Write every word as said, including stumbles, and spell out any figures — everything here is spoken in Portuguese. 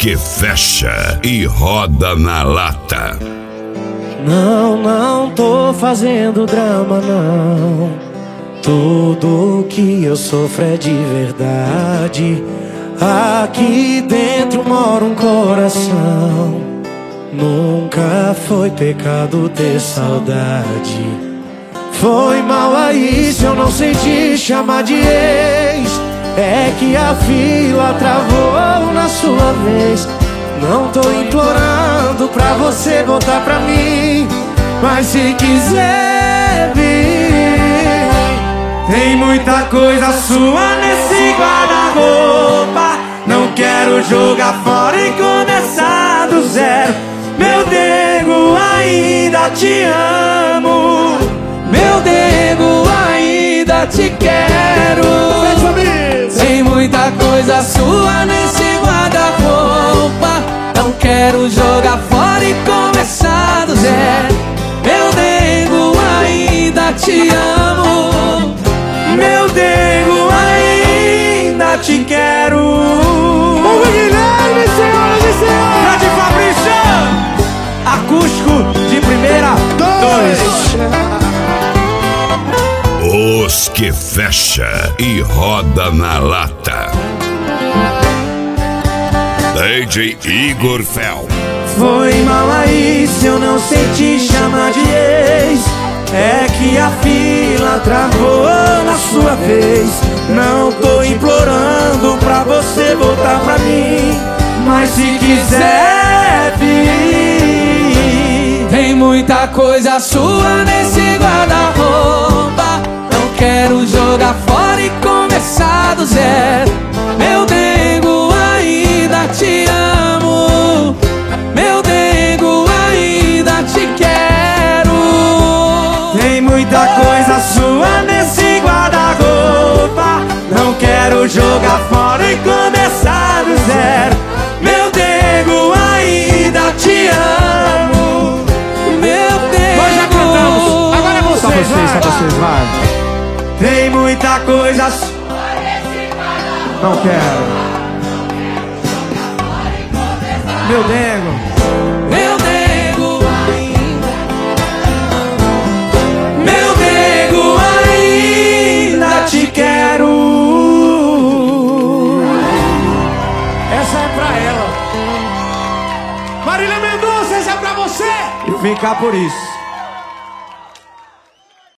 que fecha e roda na lata. Não, não tô fazendo drama, não. Tudo que eu sofro é de verdade. Aqui dentro mora um coração. Nunca foi pecado ter saudade. Foi mal aí se eu não senti chamar de ex. É que a fila travou na sua vez. Não tô implorando pra você voltar pra mim, mas se quiser vir, tem muita coisa sua nesse guarda-roupa. Não quero jogar fora e começar do zero. Meu nego, ainda te amo. Meu nego, ainda te quero. Tem muita coisa sua nesse guarda-roupa. Não quero jogar fora e começar do zero. Meu nego, ainda te amo. Meu nego, ainda te quero. Ô Guilherme, senhoras e senhores! Grande Fabrício! Acústico de primeira. Dois. Os que fecha e roda na lata. D J Igor Fel. Foi mal aí se eu não senti chamar de ex. É que a fila travou na sua vez. Não tô implorando pra você voltar pra mim, mas se quiser vir, tem muita coisa sua nesse guarda-roupa. Não quero jogar fora e começar do zero. Meu nego, ainda te amo. Meu nego, ainda te quero. Tem muita coisa sua nesse guarda-roupa. Não quero jogar fora e começar do zero. Meu nego, ainda te amo. Meu nego. Nós já cantamos, agora é vocês, só vocês, só vocês, vai. Tem muita coisa sua. Não quero. Meu nego. Meu nego ainda. Meu nego ainda te quero. Essa é pra ela. Marília Mendonça, essa é pra você. E ficar por isso.